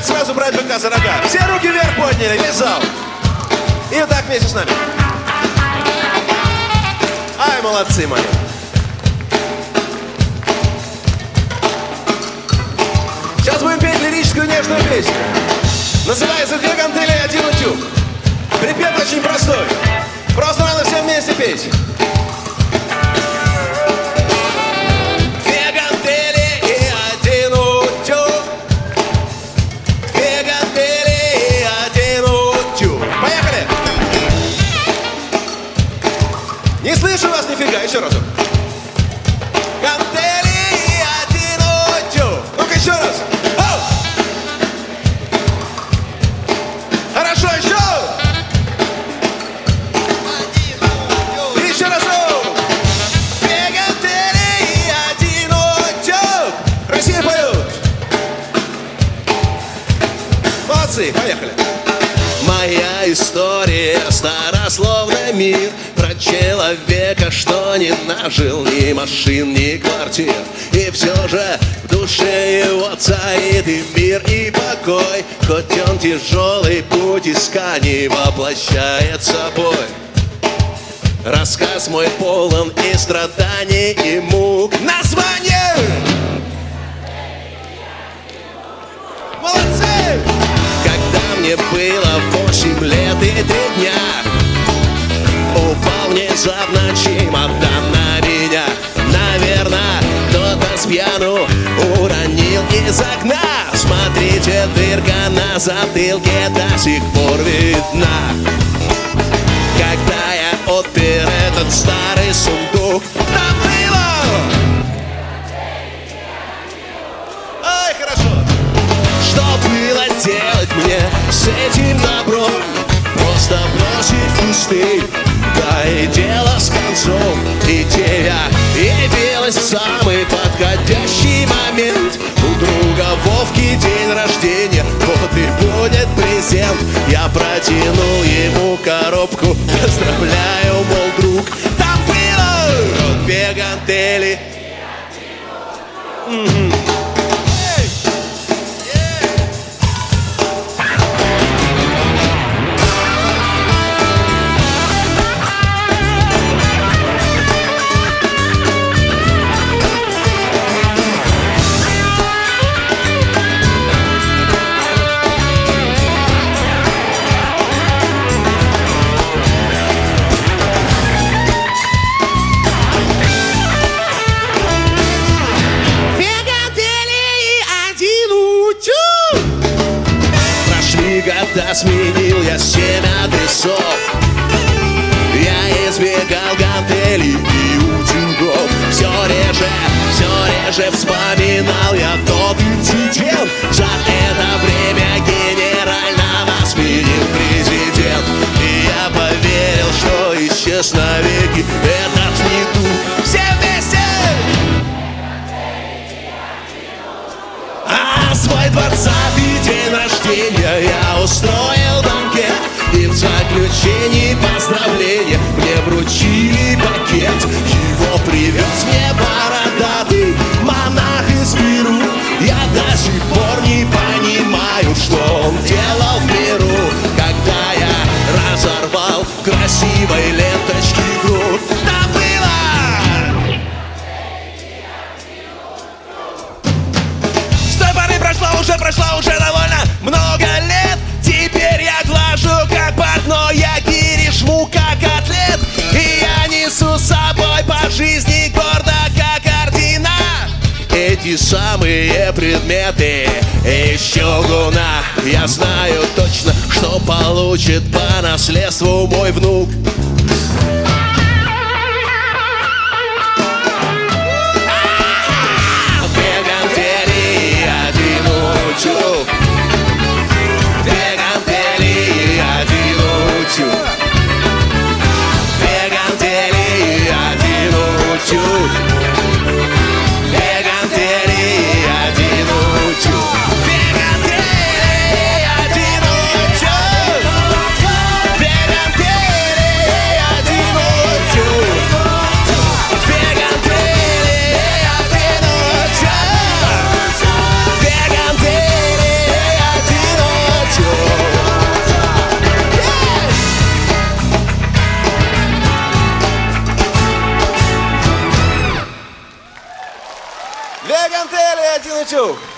давайте сразу брать быка за рога. Все руки вверх подняли, весь зал. И вот так вместе с нами. Ай, молодцы мои. Сейчас будем петь лирическую нежную песню. Называется «Две гантели и один утюг». Припев очень простой. Просто надо все вместе петь. Две гантели и один утюг. Две гантели и один утюг. Поехали! Не слышу вас нифига, еще разок. Гантели и один утюг. Ну-ка еще раз. Оу! Хорошо, еще! Еще раз! Оу! Две гантели и один утюг. Россия поют. Молодцы, поехали. Моя история стара, словно мир, про человека, что не нажил ни машин, ни квартир. И все же в душе его царит и мир, и покой. Хоть он тяжелый, путь исканий воплощает собой. Рассказ мой полон и страданий, и мук. Название! Молодцы! Когда мне было 8 лет и 3 дня, упал внезапно чемодан на меня. Наверное, кто-то с пьяну уронил из окна. Смотрите, дырка на затылке до сих пор видна. Когда я отпер этот старый сундук, там было... Ай, хорошо! Что было делать мне с этим добром? Просто бросить в кусты, да и дело с концом. Идея явилась в самый подходящий момент. У друга Вовки день рождения, вот и будет презент. Я протянул ему коробку, поздравляю, мол, друг. Там было 2 гантели. Года сменил я 7 адресов. Я избегал гантелей и утюгов. Все реже вспоминал я тот инцидент. За это время генерального сменил президент. И я поверил, что исчез навеки этот недуг. Все вместе! Свой 20-й день рождения я устроил банкет. И в заключении поздравления мне вручили пакет. Его привез мне бородатый монах из Перу. Я до сих пор не понимаю, что он делал в миру. Когда я разорвал красивой ленточки грудь, там было... Прошло уже довольно много лет. Теперь я глажу как портной, я гири жму как атлет. И я несу с собой по жизни гордо как ордена эти самые предметы из чугуна. Я знаю точно, что получит по наследству мой внук. Две гантели и один утюг. Две гантели и один утюг. Две гантели и один утюг. Две гантели и один утюг. Две гантели Две гантели, один утюг.